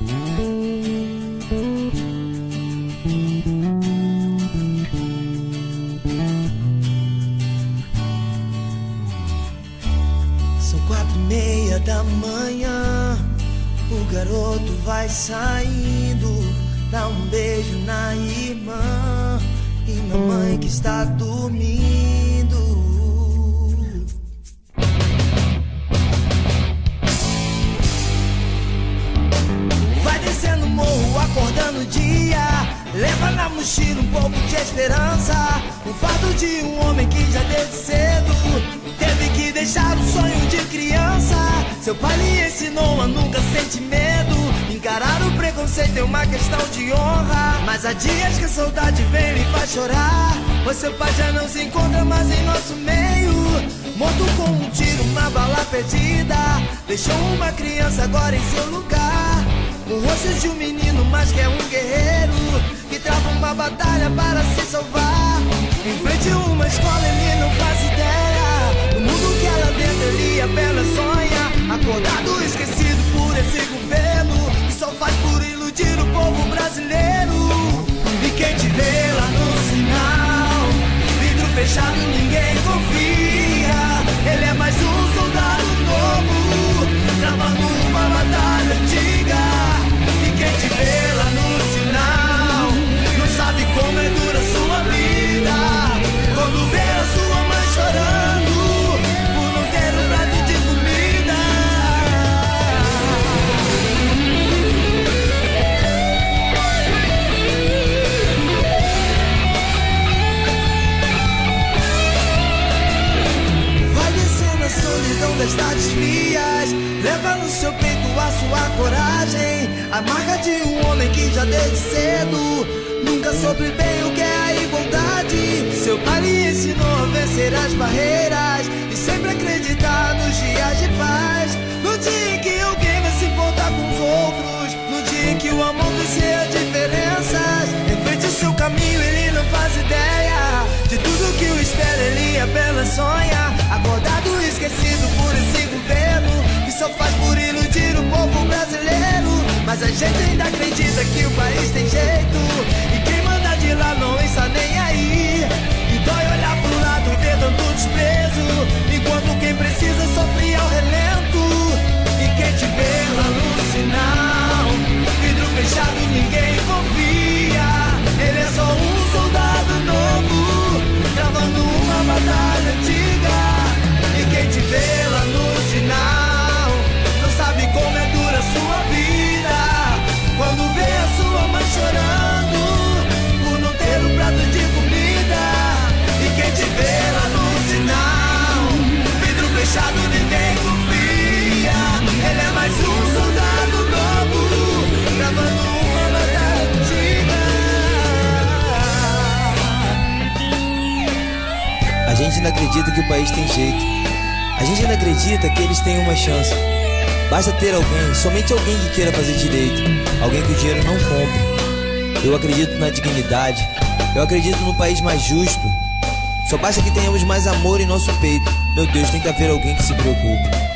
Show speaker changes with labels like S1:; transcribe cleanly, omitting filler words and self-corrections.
S1: São 4:30 da manhã, o garoto vai saindo, dá um beijo na irmã e na mãe que está dormindo. Vai descendo o morro, acordando o dia, leva na mochila um pouco de esperança, o fardo de um homem que já desde cedo teve que deixar o sonho de criança. Seu pai lhe ensinou a nunca sentir medo, encarar o preconceito é uma questão de honra. Mas há dias que a saudade vem e lhe faz chorar, pois seu pai já não se encontra mais em nosso meio, morto com um tiro, uma bala perdida, deixou uma criança agora em seu lugar. O rosto de um menino, mas que é um guerreiro, que trava uma batalha para se salvar. Em frente a uma escola ele não faz ideia, o mundo que ela dentro ele apenas sonha. Acordado, esquecido por esse governo, que só faz por iludir o povo brasileiro. E quem te vê lá no sinal, vidro fechado ninguém confia. Ele é mais um soldado novo, travando uma batalha antiga. E quem te vê lá no sinal, não sabe como é dura a sua vida, quando vê a sua mãe chorando por não ter um prato de comida. Vai descendo a solidão das tardes frias, leva no seu peito a sua coragem, a marca de um homem que já desde cedo nunca soube bem o que é a igualdade. Seu pai lhe ensinou a vencer as barreiras e sempre acreditar nos dias de paz. No dia em que alguém vai se importar com os outros, no dia em que o amor vencer as diferenças. Em frente ao seu caminho ele não faz ideia de tudo que o espera, ele apenas sonha. Acordado, esquecido por esse governo, que só faz por iludir o povo brasileiro. Mas a gente ainda acredita que o país tem jeito, e quem manda de lá não está nem aí. E dói olhar pro lado e ver tanto desprezo, enquanto quem precisa sofre ao relento. E quem te vê lá no sinal, vidro fechado ninguém confia. Ele é só um soldado novo, travando uma batalha antiga. E quem te vê lá no sinal, não sabe como é dura a sua vida, quando vê a sua mãe chorando por não ter um prato de comida. E quem te vê lá no sinal, vidro fechado ninguém confia. Ele é mais um soldado novo, travando uma batalha antiga.
S2: A gente ainda acredita que o país tem jeito, a gente ainda acredita que eles têm uma chance. Basta ter alguém, somente alguém que queira fazer direito, alguém que o dinheiro não compra. Eu acredito na dignidade, eu acredito no país mais justo. Só basta que tenhamos mais amor em nosso peito. Meu Deus, tem que haver alguém que se preocupe.